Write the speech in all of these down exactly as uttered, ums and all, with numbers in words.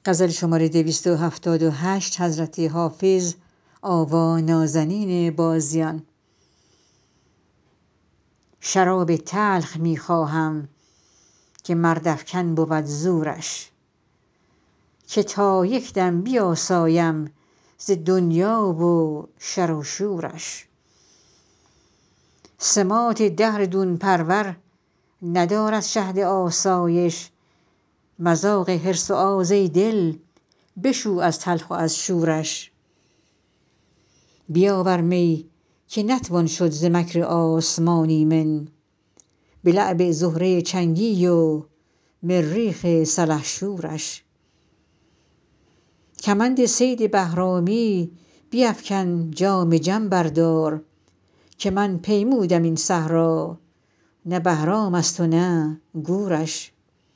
شراب تلخ می خواهم که مردافکن بود زورش که تا یک دم بیاسایم ز دنیا و شر و شورش سماط دهر دون پرور ندارد شهد آسایش مذاق حرص و آز ای دل بشو از تلخ و از شورش بیاور می که نتوان شد ز مکر آسمان ایمن به لعب زهره چنگی و مریخ سلحشورش کمند صید بهرامی بیفکن جام جم بردار که من پیمودم این صحرا نه بهرامست و نه گورش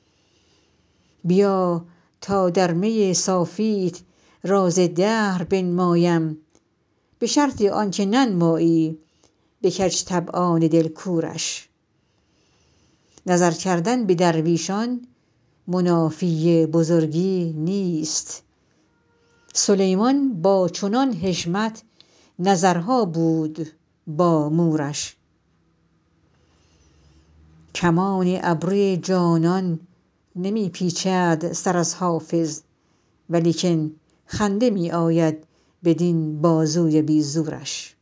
بیا تا در می صافیت راز دهر بنمایم به شرط آن که ننمایی به کج طبعان دل کورش نظر کردن به درویشان منافی بزرگی نیست سلیمان با چنان حشمت نظرها بود با مورش کمان ابروی جانان نمی پیچد سر از حافظ ولیکن خنده می آید بدین بازوی بی زورش